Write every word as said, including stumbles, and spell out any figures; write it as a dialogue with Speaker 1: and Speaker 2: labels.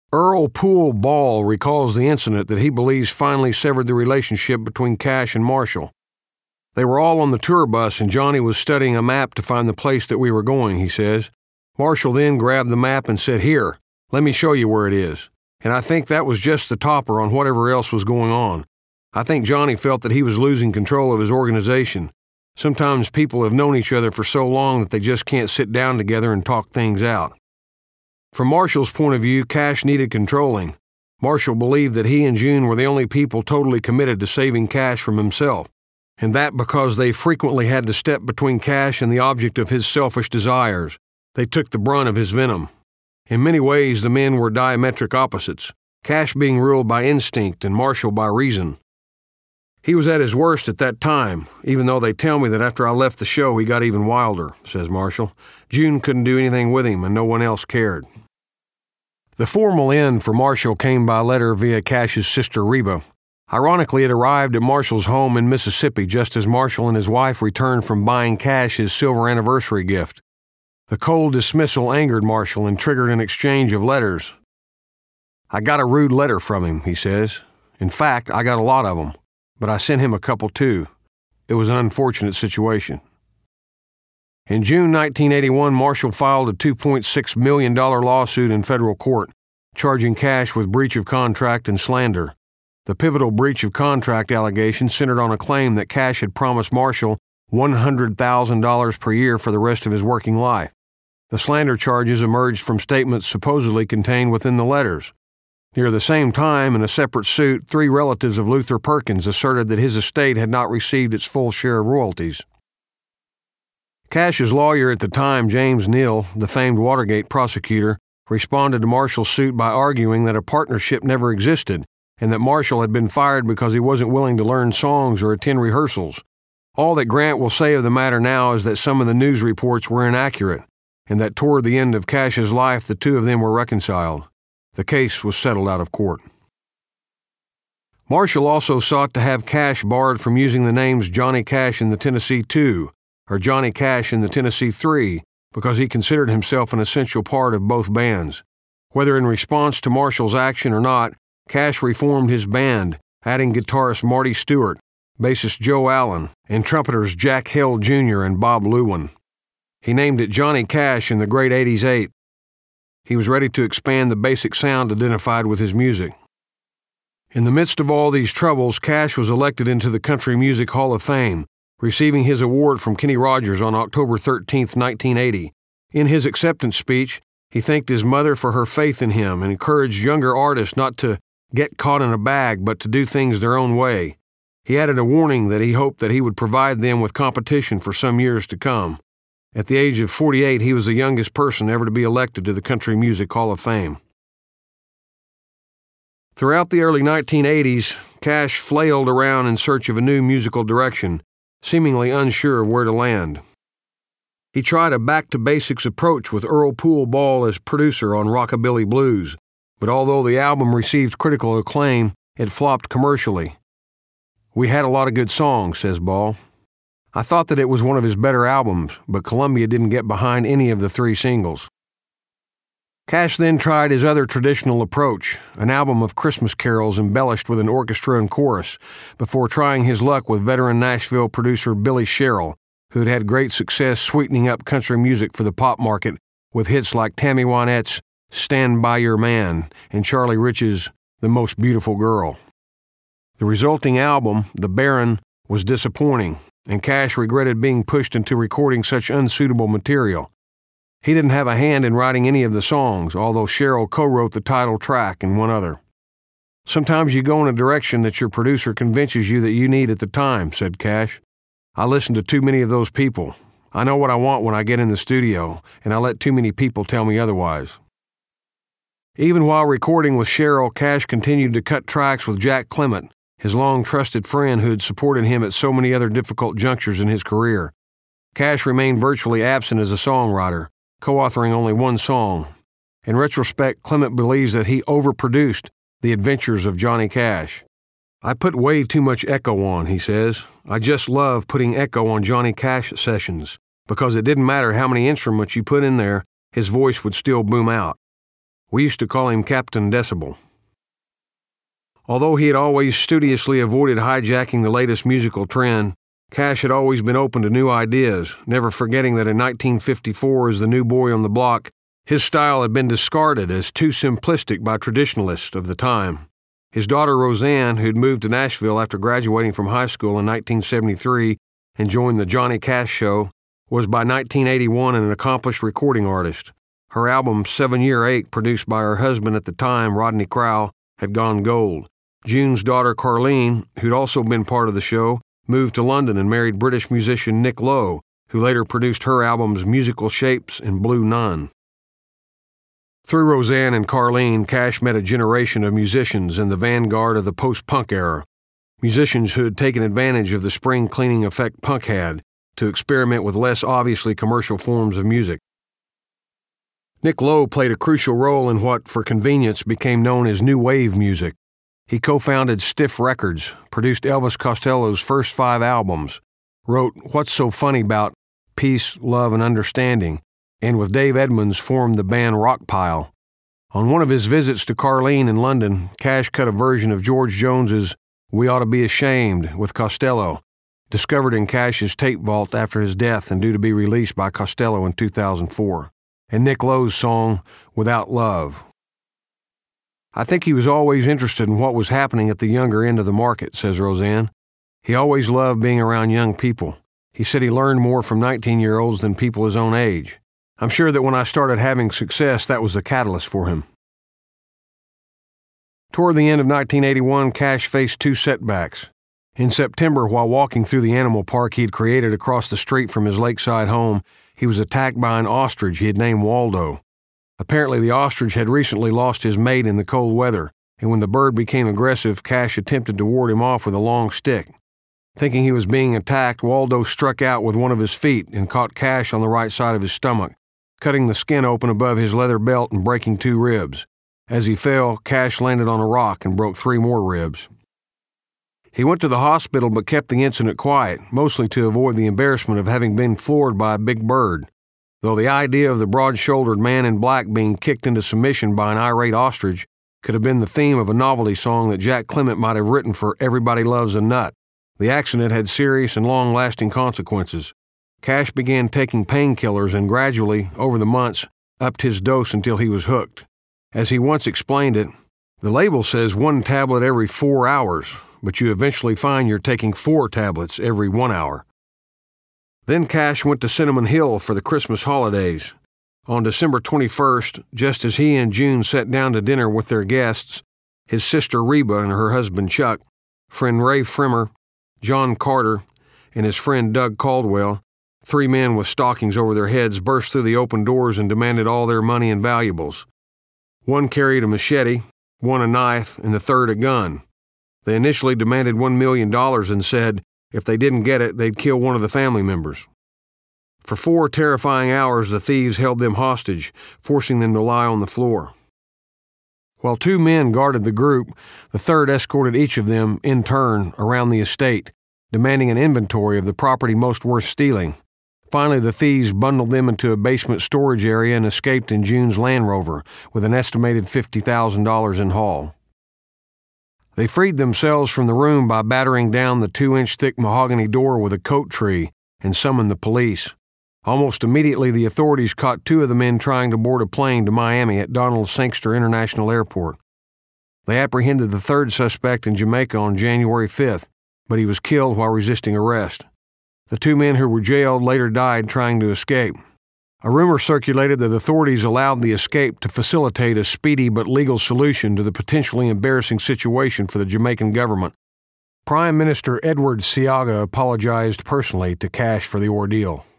Speaker 1: Earl Poole Ball recalls the incident that he believes finally severed the relationship between Cash and Marshall. They were all on the tour bus and Johnny was studying a map to find the place that we were going, he says. Marshall then grabbed the map and said, "Here, let me show you where it is." And I think that was just the topper on whatever else was going on. I think Johnny felt that he was losing control of his organization. Sometimes people have known each other for so long that they just can't sit down together and talk things out. From Marshall's point of view, Cash needed controlling. Marshall believed that he and June were the only people totally committed to saving Cash from himself, and that because they frequently had to step between Cash and the object of his selfish desires. They took the brunt of his venom. In many ways, the men were diametric opposites, Cash being ruled by instinct and Marshall by reason. He was at his worst at that time, even though they tell me that after I left the show he got even wilder, says Marshall. June couldn't do anything with him and no one else cared. The formal end for Marshall came by letter via Cash's sister Reba. Ironically, it arrived at Marshall's home in Mississippi just as Marshall and his wife returned from buying Cash his silver anniversary gift. The cold dismissal angered Marshall and triggered an exchange of letters. "I got a rude letter from him," he says. "In fact, I got a lot of them, but I sent him a couple too. It was an unfortunate situation." In June nineteen eighty-one, Marshall filed a two point six million dollars lawsuit in federal court, charging Cash with breach of contract and slander. The pivotal breach of contract allegation centered on a claim that Cash had promised Marshall one hundred thousand dollars per year for the rest of his working life. The slander charges emerged from statements supposedly contained within the letters. Near the same time, in a separate suit, three relatives of Luther Perkins asserted that his estate had not received its full share of royalties. Cash's lawyer at the time, James Neal, the famed Watergate prosecutor, responded to Marshall's suit by arguing that a partnership never existed and that Marshall had been fired because he wasn't willing to learn songs or attend rehearsals. All that Grant will say of the matter now is that some of the news reports were inaccurate, and that toward the end of Cash's life the two of them were reconciled. The case was settled out of court. Marshall also sought to have Cash barred from using the names Johnny Cash and the Tennessee Two, or Johnny Cash and the Tennessee Three, because he considered himself an essential part of both bands. Whether in response to Marshall's action or not, Cash reformed his band, adding guitarist Marty Stewart, bassist Joe Allen, and trumpeters Jack Hill Junior and Bob Lewin. He named it Johnny Cash in the Great eighties eight. He was ready to expand the basic sound identified with his music. In the midst of all these troubles, Cash was elected into the Country Music Hall of Fame, receiving his award from Kenny Rogers on October thirteenth, nineteen eighty. In his acceptance speech, he thanked his mother for her faith in him and encouraged younger artists not to get caught in a bag but to do things their own way. He added a warning that he hoped that he would provide them with competition for some years to come. At the age of forty-eight, he was the youngest person ever to be elected to the Country Music Hall of Fame. Throughout the early nineteen eighties, Cash flailed around in search of a new musical direction, seemingly unsure of where to land. He tried a back-to-basics approach with Earl Poole Ball as producer on Rockabilly Blues, but although the album received critical acclaim, it flopped commercially. "We had a lot of good songs," says Ball. "I thought that it was one of his better albums, but Columbia didn't get behind any of the three singles." Cash then tried his other traditional approach, an album of Christmas carols embellished with an orchestra and chorus, before trying his luck with veteran Nashville producer Billy Sherrill, who had had great success sweetening up country music for the pop market with hits like Tammy Wynette's "Stand By Your Man" and Charlie Rich's "The Most Beautiful Girl." The resulting album, The Baron, was disappointing, and Cash regretted being pushed into recording such unsuitable material. He didn't have a hand in writing any of the songs, although Sherrill co-wrote the title track and one other. "Sometimes you go in a direction that your producer convinces you that you need at the time," said Cash. "I listen to too many of those people. I know what I want when I get in the studio, and I let too many people tell me otherwise." Even while recording with Sherrill, Cash continued to cut tracks with Jack Clement, his long-trusted friend who had supported him at so many other difficult junctures in his career. Cash remained virtually absent as a songwriter, co-authoring only one song. In retrospect, Clement believes that he overproduced The Adventures of Johnny Cash. "I put way too much echo on," he says. "I just love putting echo on Johnny Cash sessions, because it didn't matter how many instruments you put in there, his voice would still boom out." We used to call him Captain Decibel. Although he had always studiously avoided hijacking the latest musical trend, Cash had always been open to new ideas, never forgetting that in nineteen fifty-four, as the new boy on the block, his style had been discarded as too simplistic by traditionalists of the time. His daughter Roseanne, who'd moved to Nashville after graduating from high school in nineteen seventy-three and joined the Johnny Cash Show, was by nineteen eighty-one an accomplished recording artist. Her album Seven Year Ache, produced by her husband at the time, Rodney Crowell, had gone gold. June's daughter Carlene, who'd also been part of the show, moved to London and married British musician Nick Lowe, who later produced her albums Musical Shapes and Blue Nun. Through Roseanne and Carlene, Cash met a generation of musicians in the vanguard of the post-punk era, musicians who had taken advantage of the spring cleaning effect punk had to experiment with less obviously commercial forms of music. Nick Lowe played a crucial role in what, for convenience, became known as new wave music. He co-founded Stiff Records, produced Elvis Costello's first five albums, wrote What's So Funny About Peace, Love, and Understanding, and with Dave Edmunds formed the band Rockpile. On one of his visits to Carlene in London, Cash cut a version of George Jones's We Ought to Be Ashamed with Costello, discovered in Cash's tape vault after his death and due to be released by Costello in two thousand four, and Nick Lowe's song Without Love. I think he was always interested in what was happening at the younger end of the market, says Roseanne. He always loved being around young people. He said he learned more from nineteen-year-olds than people his own age. I'm sure that when I started having success, that was the catalyst for him. Toward the end of nineteen eighty-one, Cash faced two setbacks. In September, while walking through the animal park he had created across the street from his lakeside home, he was attacked by an ostrich he had named Waldo. Apparently, the ostrich had recently lost his mate in the cold weather, and when the bird became aggressive, Cash attempted to ward him off with a long stick. Thinking he was being attacked, Waldo struck out with one of his feet and caught Cash on the right side of his stomach, cutting the skin open above his leather belt and breaking two ribs. As he fell, Cash landed on a rock and broke three more ribs. He went to the hospital but kept the incident quiet, mostly to avoid the embarrassment of having been floored by a big bird. Though the idea of the broad-shouldered man in black being kicked into submission by an irate ostrich could have been the theme of a novelty song that Jack Clement might have written for Everybody Loves a Nut, the accident had serious and long-lasting consequences. Cash began taking painkillers and gradually, over the months, upped his dose until he was hooked. As he once explained it, the label says one tablet every four hours, but you eventually find you're taking four tablets every one hour. Then Cash went to Cinnamon Hill for the Christmas holidays. On December twenty-first, just as he and June sat down to dinner with their guests, his sister Reba and her husband Chuck, friend Ray Frimmer, John Carter, and his friend Doug Caldwell, three men with stockings over their heads, burst through the open doors and demanded all their money and valuables. One carried a machete, one a knife, and the third a gun. They initially demanded one million dollars and said if they didn't get it, they'd kill one of the family members. For four terrifying hours, the thieves held them hostage, forcing them to lie on the floor. While two men guarded the group, the third escorted each of them, in turn, around the estate, demanding an inventory of the property most worth stealing. Finally, the thieves bundled them into a basement storage area and escaped in June's Land Rover, with an estimated fifty thousand dollars in haul. They freed themselves from the room by battering down the two-inch thick mahogany door with a coat tree and summoned the police. Almost immediately, the authorities caught two of the men trying to board a plane to Miami at Donald Sangster International Airport. They apprehended the third suspect in Jamaica on January fifth, but he was killed while resisting arrest. The two men who were jailed later died trying to escape. A rumor circulated that authorities allowed the escape to facilitate a speedy but legal solution to the potentially embarrassing situation for the Jamaican government. Prime Minister Edward Seaga apologized personally to Cash for the ordeal.